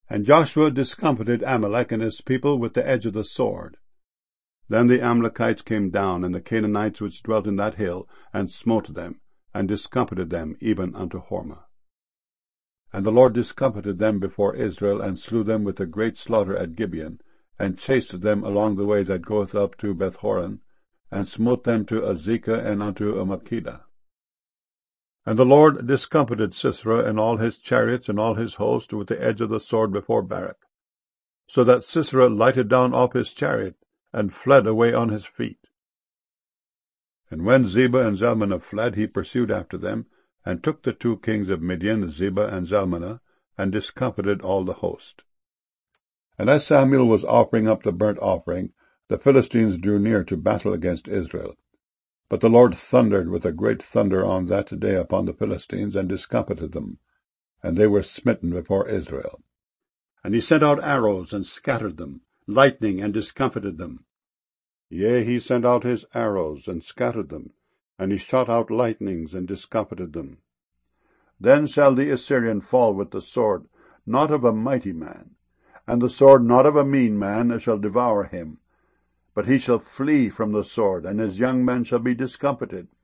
And Joshua discomfited Amalek and his people with the edge of the sword. Then the Amalekites came down, and the Canaanites which dwelt in that hill, and smote them, and discomfited them even unto Hormah. And the Lord discomfited them before Israel, and slew them with a great slaughter at Gibeon, and chased them along the way that goeth up to Bethhoron, and smote them to Azekah and unto Makkedah. And the Lord discomfited Sisera and all his chariots and all his host with the edge of the sword before Barak, so that Sisera lighted down off his chariot, and fled away on his feet. And when Zebah and Zalmunna fled, he pursued after them, and took the 2 kings of Midian, Zebah and Zalmunna, and discomfited all the host. And as Samuel was offering up the burnt offering, the Philistines drew near to battle against Israel. But the Lord thundered with a great thunder on that day upon the Philistines, and discomfited them, and they were smitten before Israel. And he sent out arrows, and scattered them, lightning, and discomfited them. Yea, he sent out his arrows, and scattered them, and he shot out lightnings, and discomfited them. Then shall the Assyrian fall with the sword, not of a mighty man, and the sword not of a mean man shall devour him. But he shall flee from the sword, and his young men shall be discomfited.